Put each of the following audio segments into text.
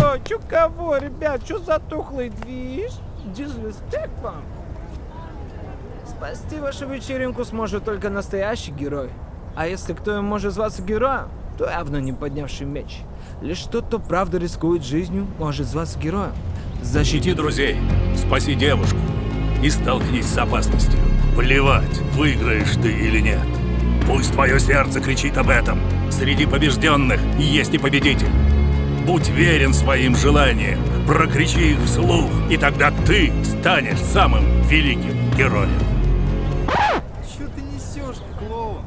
Чё кого, ребят? Чё за тухлый движ? Дизреспект вам? Спасти вашу вечеринку сможет только настоящий герой. А если кто и может зваться героем, то явно не поднявший меч. Лишь тот, кто правда рискует жизнью, может зваться героем. Защити друзей, спаси девушку и столкнись с опасностью. Плевать, выиграешь ты или нет. Пусть твое сердце кричит об этом. Среди побежденных есть и победитель. Будь верен своим желаниям, прокричи их вслух, и тогда ты станешь самым великим героем. Чё ты несешь, клоун?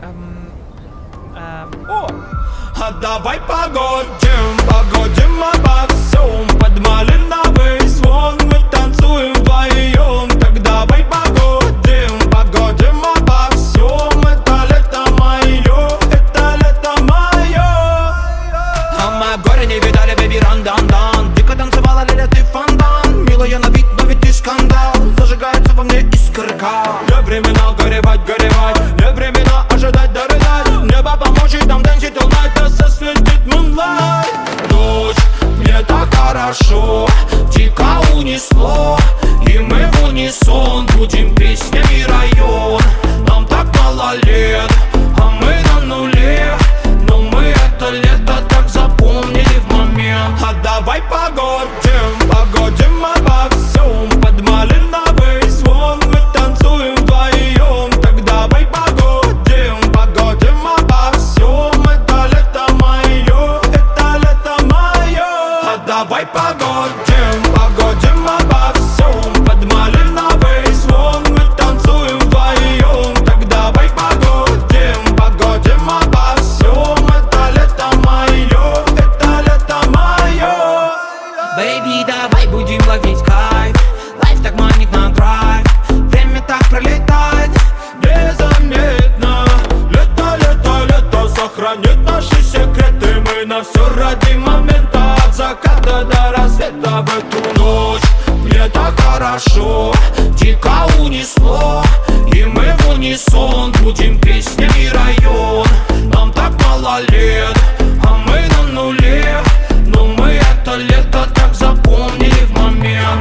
О! А давай погодим обо всем. Под малиновый звон мы танцуем вдвоем. Так давай погодим обо всем. Это лето мое, это лето мое. А мы в горе не видали, бэби, ран-дан-дан. Дико танцевала, Лиля, ты фонтан. Милая на вид, но ведь ты скандал. Зажигается во мне искорка. Не времена горевать, не времена ожидать, дорыдать. Небо поможет нам танцить all night, да сосветит moonlight. Ночь, мне так хорошо, дико унесло. И мы в унисон будем песнями район. Нам так мало лет, а мы на нуле. Но мы это лето так запомнили в момент. А давай погодим обо всем. Под малиновый звон мы танцуем вдвоем. Так давай погодим обо всем. Это лето мое, это лето мое. А давай погодим обо всем. Под малиновый звон мы танцуем вдвоем. Так давай погодим обо всем. Это лето мое, это лето мое. Бэйби, давай будем ловить кайф. Лайф так манит на драйв. Время так пролетает незаметно. Лето сохранит наши секреты. Мы на все ради момента. От заката до рассвета в эту ночь. Мне так хорошо, дико унесло. И мы в унисон будем песнями район. Нам так мало лет, а мы на нуле. Но мы это лето так запомнили в момент.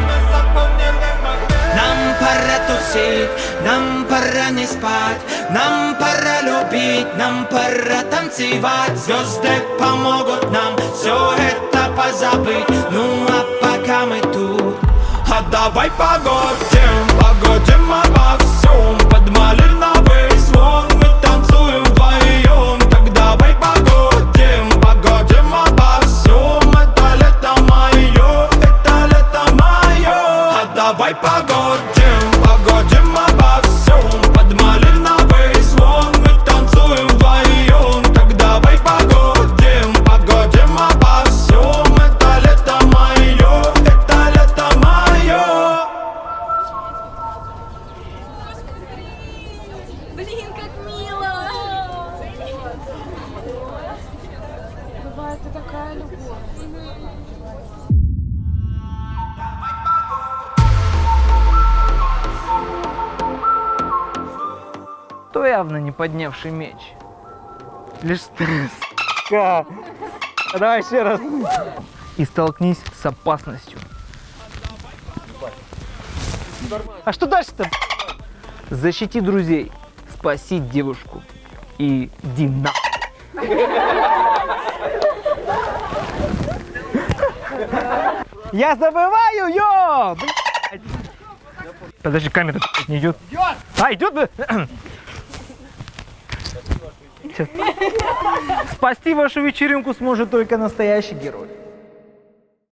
Нам пора тусить, нам пора не спать. Нам пора любить, нам пора танцевать. Звезды помогут нам все это позабыть. Ну а пока мы тут, а давай погодим обо всем. Под малиновый звон мы танцуем вдвоем. Так давай погодим обо всем. Это лето мое, это лето мое. А давай погодим обо всем. Под малиновый звон мы танцуем вдвоем. Так давай погодим обо всем. Это лето мое, это лето мое. Блин, как мило! Бывает и такая любовь. То явно не поднявший меч. Лишь ты, сука. Давай еще раз. И столкнись с опасностью. А что дальше-то? Защити друзей, спаси девушку и иди на. Я забываю, ё! Блядь. Подожди, камера не идет. А, идет, да? Сейчас. Спасти вашу вечеринку сможет только настоящий герой.